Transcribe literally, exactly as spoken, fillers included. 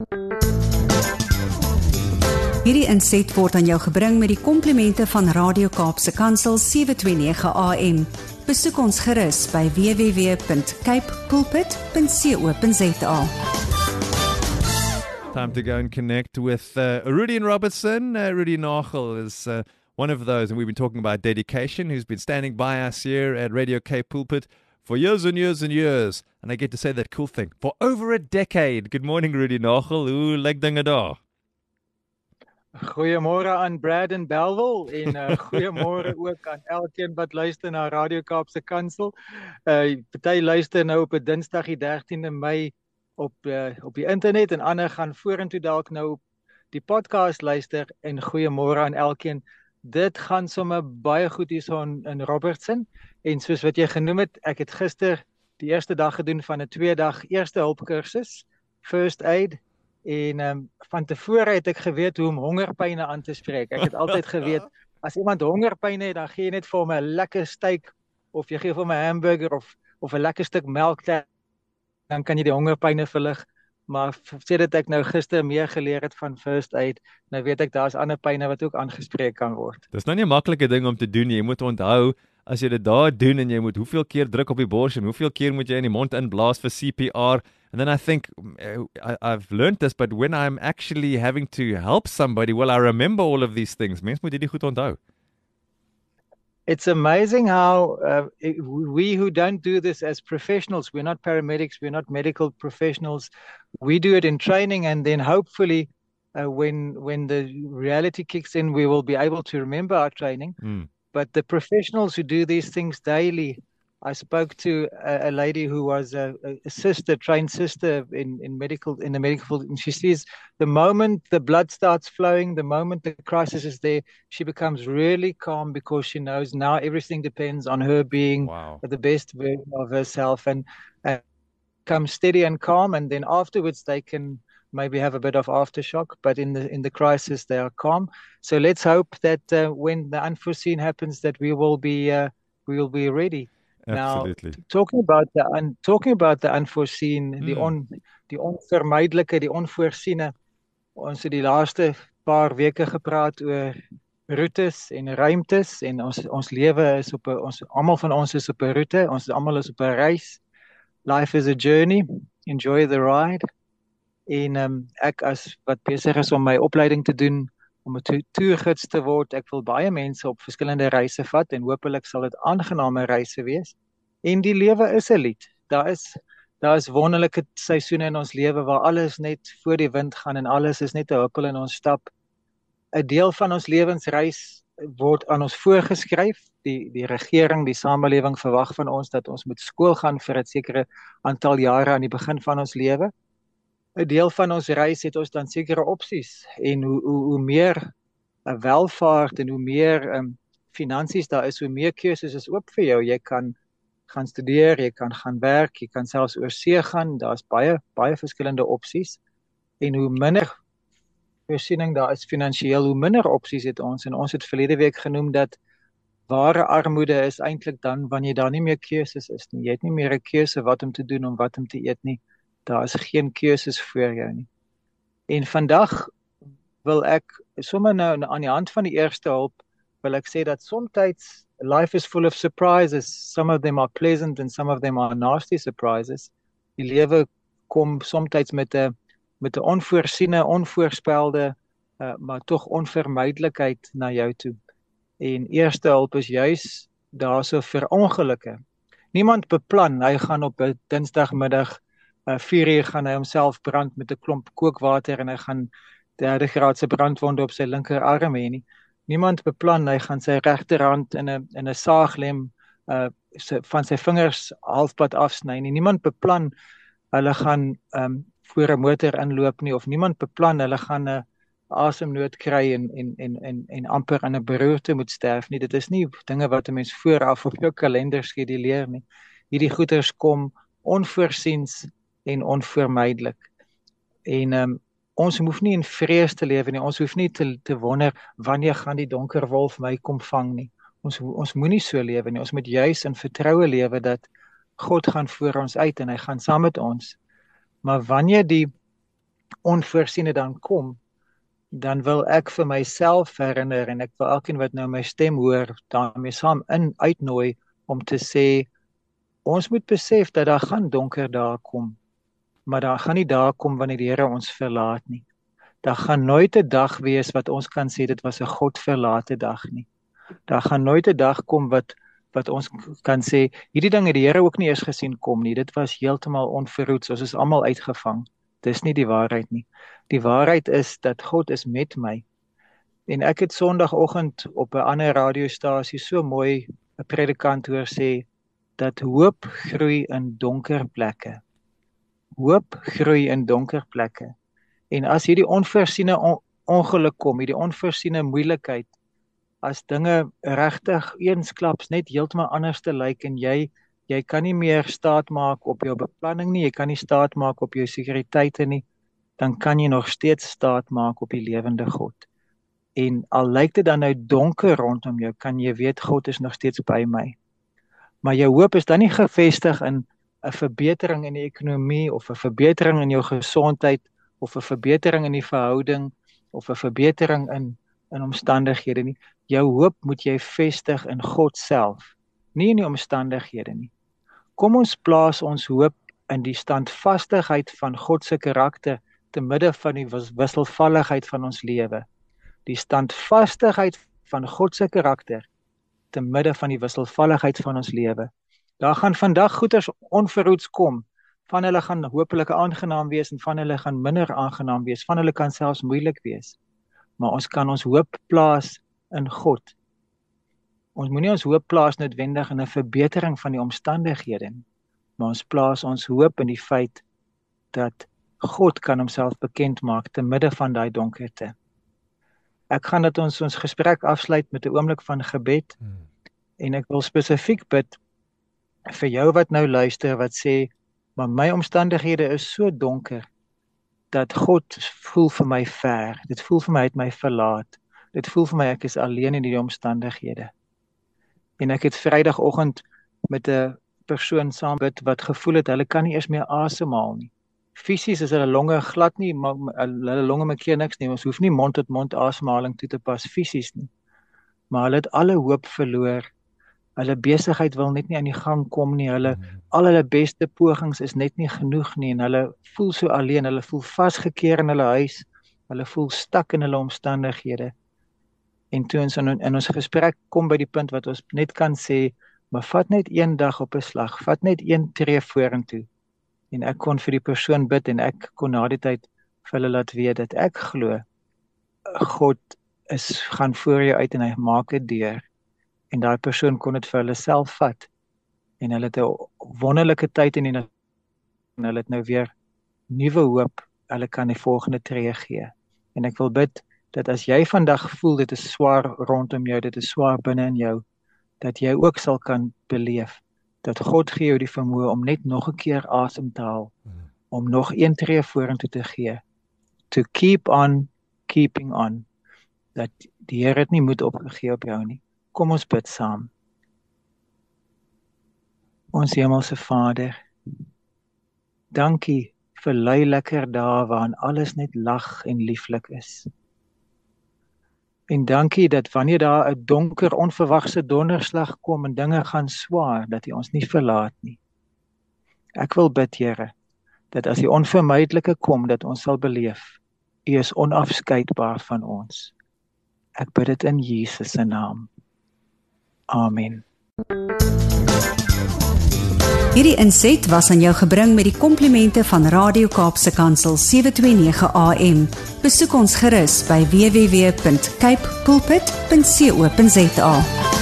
Hierdie inset word aan jou gebring met die komplimente van Radio Kaapse Kansel sewe twee nege A M. Besoek ons gerus by w w w punt cape pulpit punt co punt za. Time to go and connect with uh, Rudy and Robertson. Uh, Rudy Nagel is uh, one of those, and we've been talking about dedication, who's been standing by us here at Radio Cape Pulpit for years and years and years. And I get to say that cool thing, for over a decade. Good morning, Rudy Nagel. Hoe lyk dinge daar? Goeiemôre aan Brad en Belwel en uh, goeiemôre ook aan elkeen wat luister na Radio Kaapse Kansel. Uh, party luister nou op 'n Dinsdag die dertiende Mei op uh, op die internet en ander gaan vorentoe dalk nou op die podcast luister en goeiemôre aan elkeen. Dit gaan sommer baie goed hierson in Robertson en soos wat jy genoem het, ek het gister die eerste dag gedoen van 'n twee dag eerste hulp kursus, First Aid. En um, van tevore het ek geweet hoe om hongerpyne aan te spreek. Ek het altyd geweet, as iemand hongerpyne het, dan gee jy net vir hom 'n lekker steak, of jy gee vir hom 'n hamburger, of, of 'n lekker stuk melk, dan kan jy die hongerpyne verlig. Maar sedert ek nou gister meer geleer het van First Aid, nou weet ek, daar is ander pyne wat ook aangespreek kan word. Dis nou nie 'n maklike ding om te doen nie. Jy moet onthou, as jy dit daar doen en jy moet hoeveel keer druk op die bors en hoeveel keer moet jy in die mond inblaas vir C P R. And then I think, I, I've learned this, but when I'm actually having to help somebody, well, I remember all of these things. Mens moet hierdie goed onthou. It's amazing how uh, it, we who don't do this as professionals, we're not paramedics, we're not medical professionals, we do it in training, and then hopefully uh, when when the reality kicks in, we will be able to remember our training. Mm. But the professionals who do these things daily, I spoke to a, a lady who was a, a sister, trained sister in, in medical in the medical field, and she says the moment the blood starts flowing, the moment the crisis is there, she becomes really calm because she knows now everything depends on her being wow. the best version of herself, and, and come steady and calm, and then afterwards they can maybe have a bit of aftershock, but in the in the crisis they are calm. So let's hope that uh, when the unforeseen happens, that we will be uh, we will be ready. Absolutely. Now, talking about the un, talking about the unforeseen, mm. die on die onvermydelike, die onvoorsiene. Ons het die laaste paar weke gepraat oor roetes en ruimtes, en ons ons lewe is op 'n ons almal van ons is op 'n roete, ons almal is op 'n reis. Life is a journey. Enjoy the ride. En um, ek as wat besig is om my opleiding te doen, om 'n toergids te word, ek wil baie mense op verskillende reise vat en hopelik sal dit aangename reise wees. En die lewe is 'n lied. Daar is daar is wonderlike seisoene in ons lewe waar alles net voor die wind gaan en alles is net 'n huppel in ons stap. 'n Deel van ons lewensreis word aan ons voorgeskryf. Die die regering, die samelewing verwag van ons dat ons moet skool gaan vir 'n sekere aantal jare aan die begin van ons lewe. 'n Deel van ons reis het ons dan sekere opsies, en hoe hoe, hoe meer uh, welvaart en hoe meer um, finansies daar is, hoe meer keuses is oop vir jou. Jy kan gaan studeer, jy kan gaan werk, jy kan selfs oor see gaan. Daar's baie baie verskillende opsies, en hoe minder voorsiening daar is finansiëel, hoe minder opsies het ons. En ons het verlede week genoem dat ware armoede is eintlik dan wanneer daar nie meer keuses is nie. Jy het nie meer 'n keuse wat om te doen, om wat om te eet nie. Daar is geen keuses voor jou nie. En vandag wil ek sommer nou aan die hand van die eerste hulp wil ek sê dat soms life is full of surprises. Some of them are pleasant and some of them are nasty surprises. Die lewe kom soms met 'n met 'n onvoorsiene, onvoorspelde, uh, maar tog onvermydelikheid na jou toe. En eerste hulp is juis daarso vir ongelukke. Niemand beplan hy gaan op 'n Dinsdagmiddag Uh, vier uur gaan hy homself brand met 'n klomp kookwater en hy gaan derde graadse brandwonde op sy linkerarm hê nie. Niemand beplan hy gaan sy regterhand in 'n in 'n saaglem uh, sy, van sy vingers halfpad afsny nie. Niemand beplan hulle gaan um, voor 'n motor inloop nie, of niemand beplan hulle gaan 'n asemnood kry en en en en en amper in 'n beroerte moet sterf nie. Dit is nie dinge wat 'n mens vooraf op jou kalender skeduleer nie. Hierdie goeters kom onvoorsiens en onvermydelik. En um, ons hoef nie in vrees te lewe nie. Ons hoef nie te te wonder wanneer gaan die donker wolf my kom vang nie. Ons ons moenie so lewe nie. Ons moet juis in vertroue lewe dat God gaan voor ons uit en hy gaan saam met ons. Maar wanneer die onvoorsiene dan kom, dan wil ek vir myself herinner en ek wil elkeen wat nou my stem hoor daarmee saam in uitnooi om te sê, ons moet besef dat daar gaan donker dae kom, maar daar gaan nie dae kom wanneer die Here ons verlaat nie. Daar gaan nooit 'n dag wees wat ons kan sê dit was 'n God verlate dag nie. Daar gaan nooit 'n dag kom wat wat ons kan sê hierdie ding het die Here ook nie eers gesien kom nie. Dit was heeltemal onverhoeds, ons is almal uitgevang. Dis nie die waarheid nie. Die waarheid is dat God is met my. En ek het Sondagoggend op 'n ander radiostasie so mooi 'n predikant hoor sê dat hoop groei in donker plekke. Hoop groei in donker plekke. En as hierdie onvoorsiene on, ongeluk kom, hierdie onvoorsiene moeilikheid, as dinge regtig eensklaps net heeltemal anders te lyk en jy jy kan nie meer staat maak op jou beplanning nie, jy kan nie staat maak op jou sekuriteite nie, dan kan jy nog steeds staat maak op die lewende God. En al lyk dit dan nou donker rondom jou, kan jy weet God is nog steeds by my. Maar jou hoop is dan nie gefestig in 'n verbetering in die ekonomie of 'n verbetering in jou gesondheid of 'n verbetering in die verhouding of 'n verbetering in in omstandighede nie. Jou hoop moet jy vestig in God self, nie in die omstandighede nie. Kom ons plaas ons hoop in die standvastigheid van God se karakter te midde van die wisselvalligheid van ons lewe. Die standvastigheid van God se karakter te midde van die wisselvalligheid van ons lewe. Daar gaan vandag goeders onverhoeds kom. Van hulle gaan hopelik aangenaam wees en van hulle gaan minder aangenaam wees. Van hulle kan selfs moeilik wees. Maar ons kan ons hoop plaas in God. Ons moenie ons hoop plaas noodwendig in 'n verbetering van die omstandighede nie, maar ons plaas ons hoop in die feit dat God kan homself bekend maak te midde van daai donkerte. Ek gaan dat ons ons gesprek afsluit met 'n oomblik van gebed hmm. en ek wil spesifiek bid vir jou wat nou luister wat sê, maar my omstandighede is so donker dat God voel vir my ver. Dit voel vir my uit my verlaat. Dit voel vir my ek is alleen in die omstandighede. En ek het Vrydagoggend met 'n persoon saam bid wat gevoel het hulle kan nie eers meer asemhaal nie. Fisies is hulle longe glad nie, maar hulle longe maak keer niks nie. Ons hoef nie mond tot mond asemhaling toe te pas fisies nie. Maar hulle het alle hoop verloor. Hulle besigheid wil net nie aan die gang kom nie. Hulle al hulle beste pogings is net nie genoeg nie en hulle voel so alleen. Hulle voel vasgekeer in hulle huis. Hulle voel stak in hulle omstandighede. En toe ons in, in ons gesprek kom by die punt wat ons net kan sê, maar vat net een dag op 'n slag, vat net een tree vorentoe. En ek kon vir die persoon bid en ek kon na die tyd vir hulle laat weet dat ek glo God is gaan voor jou uit en hy maak dit deur. En daai persoon kon dit vir hulle self vat. En hulle het 'n wonderlike tyd in die en hulle het nou weer nuwe hoop. Hulle kan die volgende tree gee. En ek wil bid dat as jy vandag voel dit is swaar rondom jou, dit is swaar binne in jou, dat jy ook sal kan beleef dat God gee jou die vermoë om net nog 'n keer asem te haal, om nog een tree vorentoe te gee. To keep on keeping on. Dat die Here het nie moed opgegee op jou nie. Kom ons bid saam. Ons hemelse Vader, dankie vir lui lekker dae waarin alles net lag en lieflik is. En dankie dat wanneer daar 'n donker, onverwagse donderslag kom en dinge gaan swaar, dat U ons nie verlaat nie. Ek wil bid, Here, dat as die onvermydelike kom, dat ons sal beleef, U is onafskeidbaar van ons. Ek bid dit in Jesus se naam. Amen. Hierdie inset was aan jou gebring met die komplimente van Radio Kaapse Kansel sewe twee nege A M. Besoek ons gerus by w w w punt cape pulpit punt co punt za.